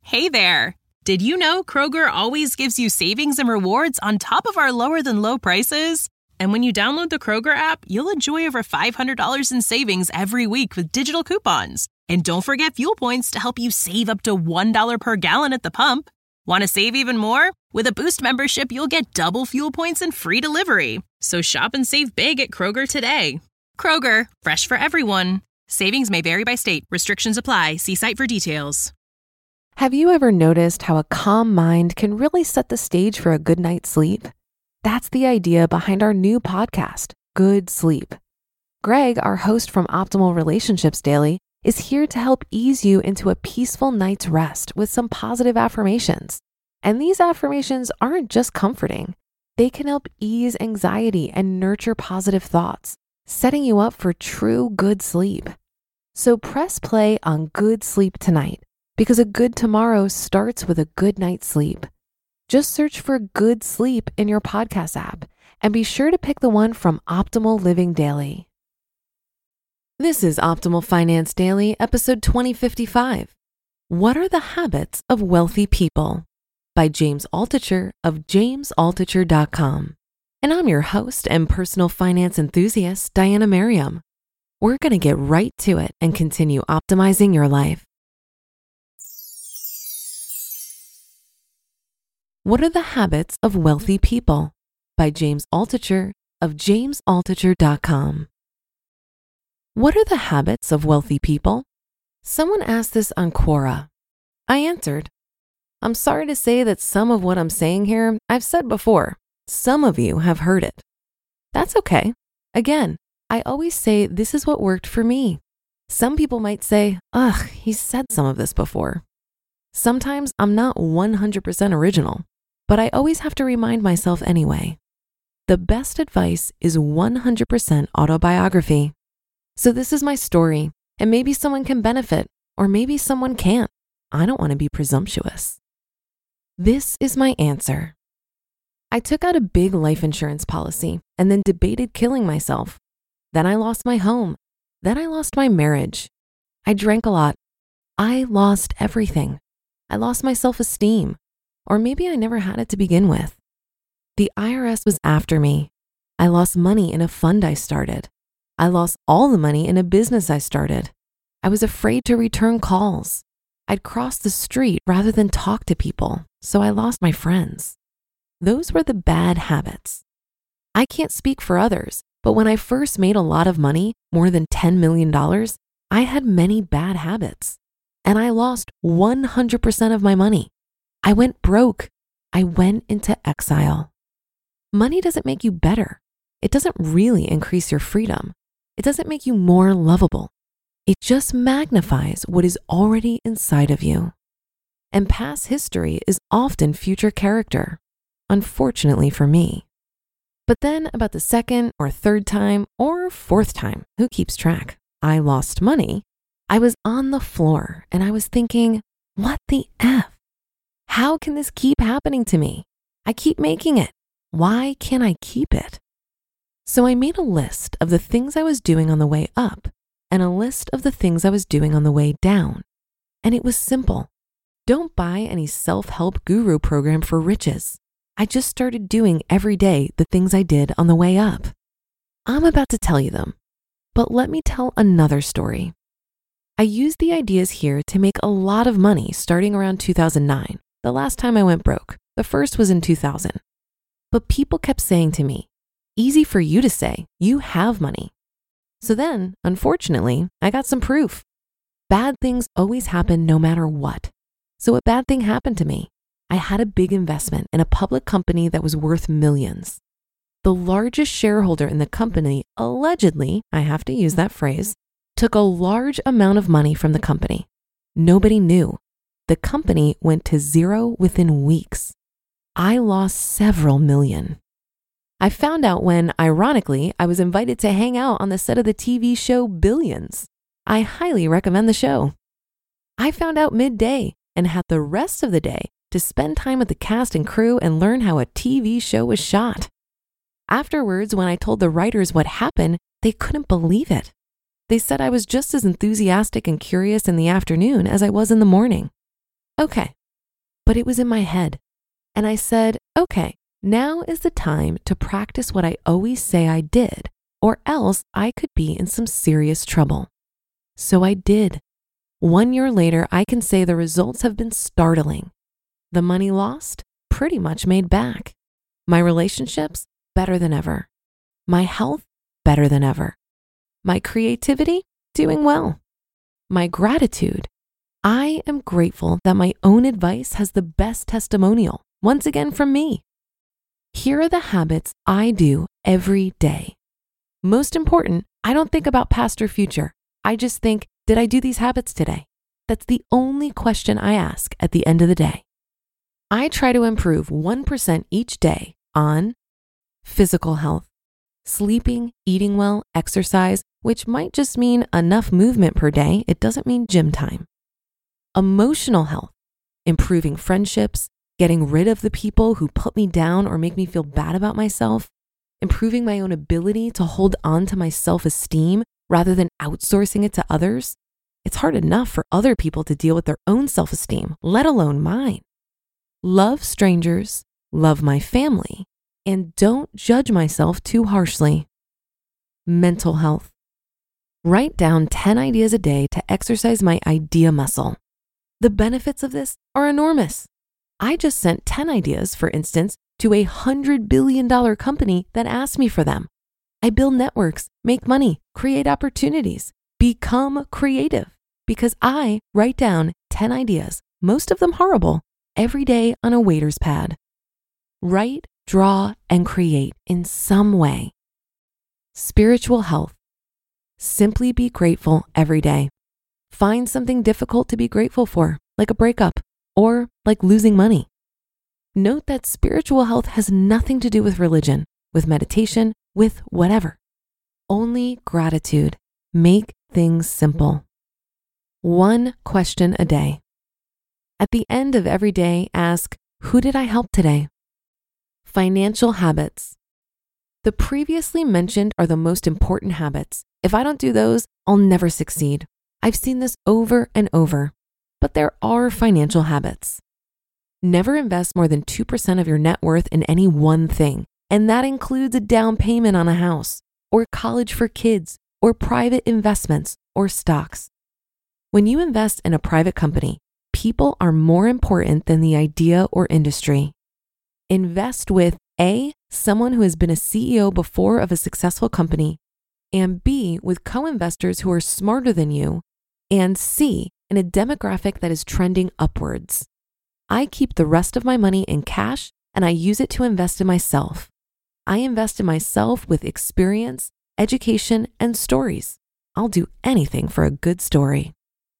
Hey there! Did you know Kroger always gives you savings and rewards on top of our lower-than-low prices? And when you download the Kroger app, you'll enjoy over $500 in savings every week with digital coupons. And don't forget fuel points to help you save up to $1 per gallon at the pump. Want to save even more? With a Boost membership, you'll get double fuel points and free delivery. So shop and save big at Kroger today. Kroger, fresh for everyone. Savings may vary by state. Restrictions apply. See site for details. Have you ever noticed how a calm mind can really set the stage for a good night's sleep? That's the idea behind our new podcast, Good Sleep. Greg, our host from Optimal Relationships Daily, is here to help ease you into a peaceful night's rest with some positive affirmations. And these affirmations aren't just comforting. They can help ease anxiety and nurture positive thoughts, setting you up for true good sleep. So press play on Good Sleep tonight, because a good tomorrow starts with a good night's sleep. Just search for Good Sleep in your podcast app and be sure to pick the one from Optimal Living Daily. This is Optimal Finance Daily, episode 2055. What are the habits of wealthy people? By James Altucher of jamesaltucher.com. And I'm your host and personal finance enthusiast, Diana Merriam. We're going to get right to it and continue optimizing your life. What are the habits of wealthy people? By James Altucher of jamesaltucher.com. What are the habits of wealthy people? Someone asked this on Quora. I answered, I'm sorry to say that some of what I'm saying here I've said before. Some of you have heard it. That's okay. Again, I always say this is what worked for me. Some people might say, ugh, he's said some of this before. Sometimes I'm not 100% original, but I always have to remind myself anyway. The best advice is 100% autobiography. So this is my story, and maybe someone can benefit, or maybe someone can't. I don't want to be presumptuous. This is my answer. I took out a big life insurance policy and then debated killing myself. Then I lost my home. Then I lost my marriage. I drank a lot. I lost everything. I lost my self-esteem. Or maybe I never had it to begin with. The IRS was after me. I lost money in a fund I started. I lost all the money in a business I started. I was afraid to return calls. I'd cross the street rather than talk to people, so I lost my friends. Those were the bad habits. I can't speak for others, but when I first made a lot of money, more than $10 million, I had many bad habits. And I lost 100% of my money. I went broke. I went into exile. Money doesn't make you better. It doesn't really increase your freedom. It doesn't make you more lovable. It just magnifies what is already inside of you. And past history is often future character, unfortunately for me. But then about the second or third time or fourth time, who keeps track, I lost money, I was on the floor and I was thinking, what the F? How can this keep happening to me? I keep making it. Why can't I keep it? So I made a list of the things I was doing on the way up and a list of the things I was doing on the way down. And it was simple. Don't buy any self-help guru program for riches. I just started doing every day the things I did on the way up. I'm about to tell you them, but let me tell another story. I used the ideas here to make a lot of money starting around 2009, the last time I went broke. The first was in 2000. But people kept saying to me, easy for you to say, you have money. So then, unfortunately, I got some proof. Bad things always happen no matter what. So a bad thing happened to me. I had a big investment in a public company that was worth millions. The largest shareholder in the company allegedly, I have to use that phrase, took a large amount of money from the company. Nobody knew. The company went to zero within weeks. I lost several million. I found out when, ironically, I was invited to hang out on the set of the TV show Billions. I highly recommend the show. I found out midday and had the rest of the day to spend time with the cast and crew and learn how a TV show was shot. Afterwards, when I told the writers what happened, they couldn't believe it. They said I was just as enthusiastic and curious in the afternoon as I was in the morning. Okay, but it was in my head. And I said, okay, now is the time to practice what I always say I did, or else I could be in some serious trouble. So I did. 1 year later, I can say the results have been startling. The money lost, pretty much made back. My relationships, better than ever. My health, better than ever. My creativity, doing well. My gratitude, I am grateful that my own advice has the best testimonial, once again from me. Here are the habits I do every day. Most important, I don't think about past or future. I just think, did I do these habits today? That's the only question I ask at the end of the day. I try to improve 1% each day on physical health, sleeping, eating well, exercise, which might just mean enough movement per day. It doesn't mean gym time. Emotional health, improving friendships, getting rid of the people who put me down or make me feel bad about myself, improving my own ability to hold on to my self-esteem rather than outsourcing it to others. It's hard enough for other people to deal with their own self-esteem, let alone mine. Love strangers, love my family, and don't judge myself too harshly. Mental health. Write down 10 ideas a day to exercise my idea muscle. The benefits of this are enormous. I just sent 10 ideas, for instance, to a $100 billion company that asked me for them. I build networks, make money, create opportunities, become creative because I write down 10 ideas, most of them horrible, every day on a waiter's pad. Write, draw, and create in some way. Spiritual health. Simply be grateful every day. Find something difficult to be grateful for, like a breakup or like losing money. Note that spiritual health has nothing to do with religion, with meditation, with whatever. Only gratitude. Make things simple. 1 question a day. At the end of every day, ask, who did I help today? Financial habits. The previously mentioned are the most important habits. If I don't do those, I'll never succeed. I've seen this over and over, but there are financial habits. Never invest more than 2% of your net worth in any one thing, and that includes a down payment on a house, or college for kids, or private investments, or stocks. When you invest in a private company, people are more important than the idea or industry. Invest with A, someone who has been a CEO before of a successful company, and B, with co-investors who are smarter than you, and C, in a demographic that is trending upwards. I keep the rest of my money in cash and I use it to invest in myself. I invest in myself with experience, education, and stories. I'll do anything for a good story.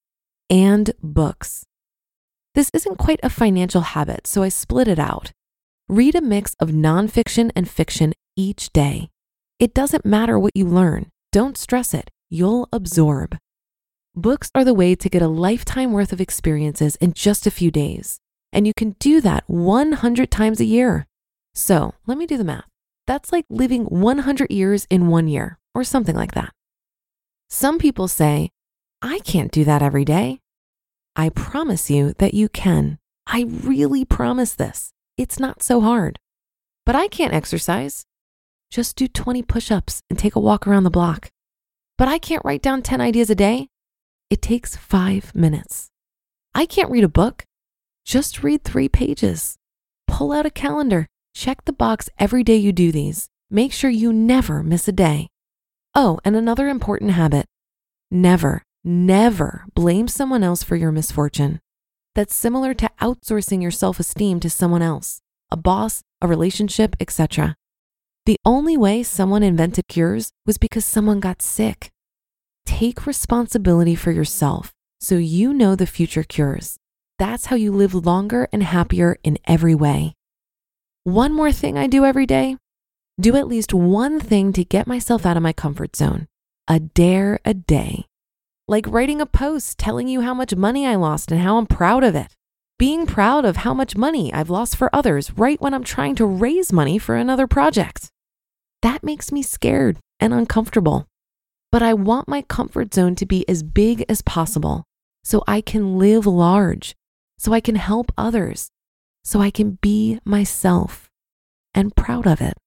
And books. This isn't quite a financial habit, so I split it out. Read a mix of nonfiction and fiction each day. It doesn't matter what you learn. Don't stress it. You'll absorb. Books are the way to get a lifetime worth of experiences in just a few days. And you can do that 100 times a year. So let me do the math. That's like living 100 years in 1 year or something like that. Some people say, I can't do that every day. I promise you that you can. I really promise this. It's not so hard. But I can't exercise. Just do 20 push-ups and take a walk around the block. But I can't write down 10 ideas a day. It takes 5 minutes. I can't read a book. Just read 3 pages. Pull out a calendar. Check the box every day you do these. Make sure you never miss a day. Oh, and another important habit. Never blame someone else for your misfortune. That's similar to outsourcing your self-esteem to someone else, a boss, a relationship, etc. The only way someone invented cures was because someone got sick. Take responsibility for yourself so you know the future cures. That's how you live longer and happier in every way. One more thing I do every day. Do at least one thing to get myself out of my comfort zone. A dare a day. Like writing a post telling you how much money I lost and how I'm proud of it. Being proud of how much money I've lost for others right when I'm trying to raise money for another project. That makes me scared and uncomfortable. But I want my comfort zone to be as big as possible so I can live large, so I can help others, so I can be myself and proud of it.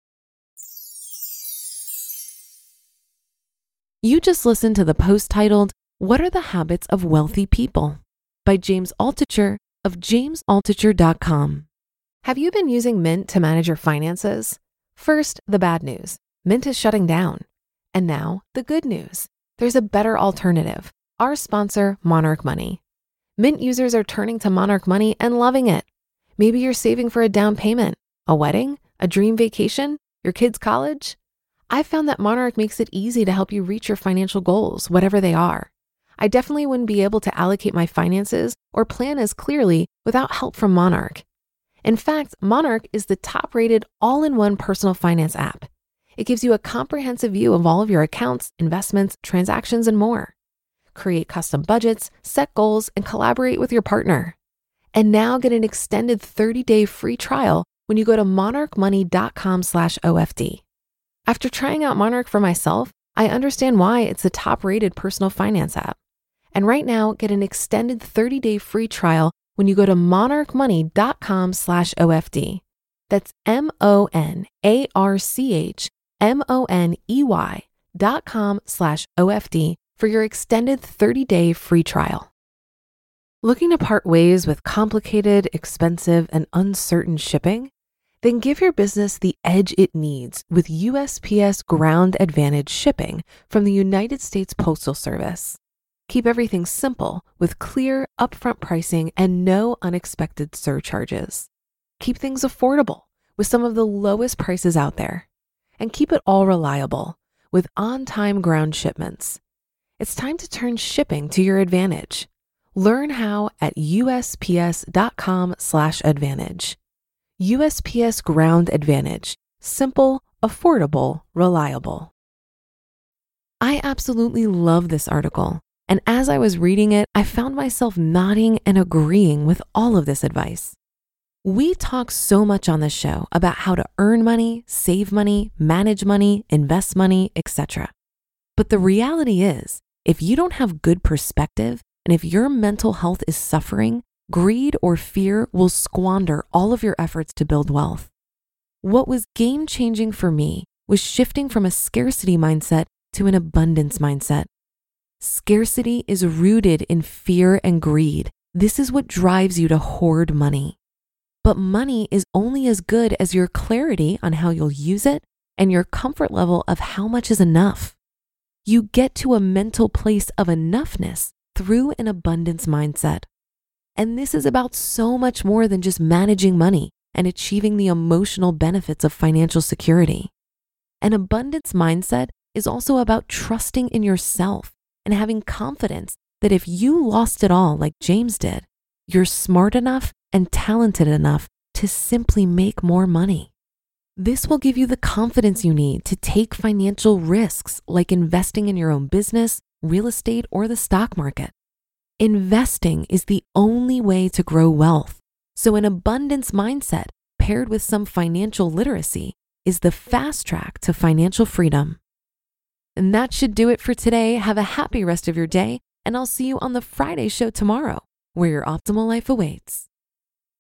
You just listened to the post titled, "What are the Habits of Wealthy People?" by James Altucher of jamesaltucher.com. Have you been using Mint to manage your finances? First, the bad news. Mint is shutting down. And now, the good news. There's a better alternative. Our sponsor, Monarch Money. Mint users are turning to Monarch Money and loving it. Maybe you're saving for a down payment, a wedding, a dream vacation, your kids' college. I found that Monarch makes it easy to help you reach your financial goals, whatever they are. I definitely wouldn't be able to allocate my finances or plan as clearly without help from Monarch. In fact, Monarch is the top-rated all-in-one personal finance app. It gives you a comprehensive view of all of your accounts, investments, transactions, and more. Create custom budgets, set goals, and collaborate with your partner. And now get an extended 30-day free trial when you go to monarchmoney.com/OFD. After trying out Monarch for myself, I understand why it's the top-rated personal finance app. And right now, get an extended 30-day free trial when you go to monarchmoney.com/OFD. That's monarchmoney.com/OFD for your extended 30-day free trial. Looking to part ways with complicated, expensive, and uncertain shipping? Then give your business the edge it needs with USPS Ground Advantage shipping from the United States Postal Service. Keep everything simple with clear, upfront pricing and no unexpected surcharges. Keep things affordable with some of the lowest prices out there. And keep it all reliable with on-time ground shipments. It's time to turn shipping to your advantage. Learn how at USPS.com/advantage. USPS Ground Advantage. Simple, affordable, reliable. I absolutely love this article. And as I was reading it, I found myself nodding and agreeing with all of this advice. We talk so much on this show about how to earn money, save money, manage money, invest money, etc. But the reality is, if you don't have good perspective and if your mental health is suffering, greed or fear will squander all of your efforts to build wealth. What was game-changing for me was shifting from a scarcity mindset to an abundance mindset. Scarcity is rooted in fear and greed. This is what drives you to hoard money. But money is only as good as your clarity on how you'll use it and your comfort level of how much is enough. You get to a mental place of enoughness through an abundance mindset. And this is about so much more than just managing money and achieving the emotional benefits of financial security. An abundance mindset is also about trusting in yourself and having confidence that if you lost it all like James did, you're smart enough and talented enough to simply make more money. This will give you the confidence you need to take financial risks like investing in your own business, real estate, or the stock market. Investing is the only way to grow wealth. So an abundance mindset paired with some financial literacy is the fast track to financial freedom. And that should do it for today. Have a happy rest of your day, and I'll see you on the Friday show tomorrow, where your optimal life awaits.